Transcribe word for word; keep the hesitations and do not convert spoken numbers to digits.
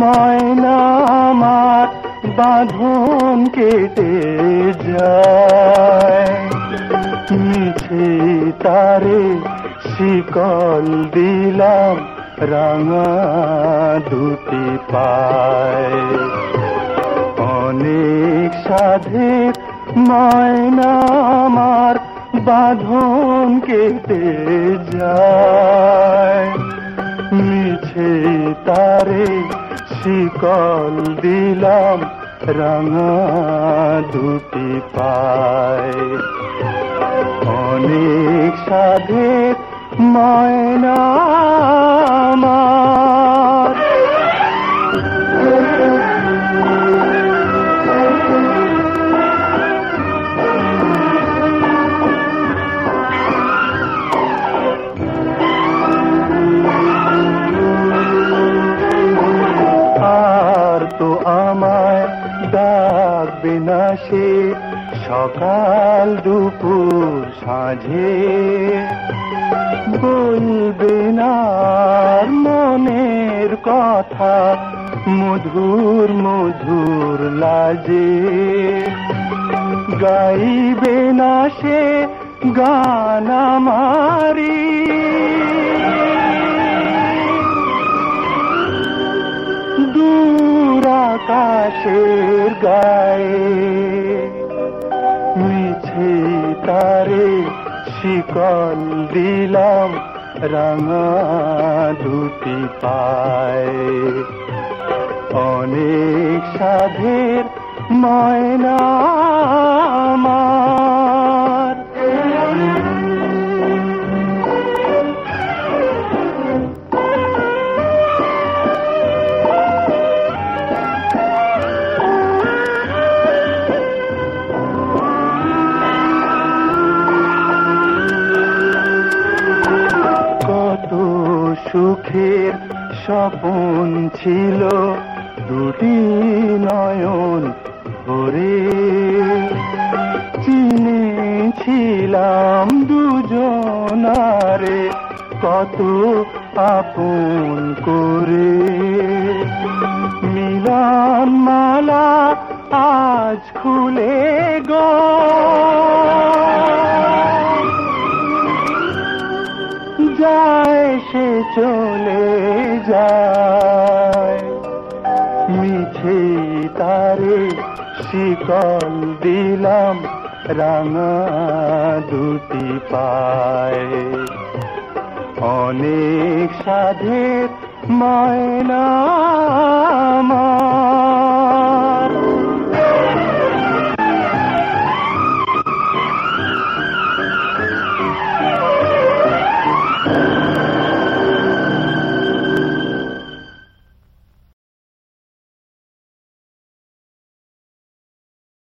ময়না আমার বাঁধন কেটে যায়, মিছে তারে শিকল দিলাম রাঙা দুটি পায়। অনেক সাধের ময়না আমার বাঁধন কেটে যায়, মিছে তারে শিকল দিলাম রাঙা দুটি পায়। অনেক সাধের ময়না আমার। আর তো আমায় ডাকবে না সে সকাল দুপুর সাঁঝে, বলবে না মনের কথা মধুর মধুর লাজে, গাইবে না সে গান আমারি, দূর আকাশের গায়ে, মিছে তারে শিকল দিলাম রাঙা দুটি পায়। অনেক সাধের ময়না আমার। সুখের স্বপন ছিল দুটি নয়ন ভরে, চিনেছিলাম দুজনারে কত আপন করে। মিলন মালা আজ খুলে গো, যায় সে চলে যায়, মিছে তারে শিকল দিলাম রাঙা দুটি পায়। অনেক সাধের ময়না আমার।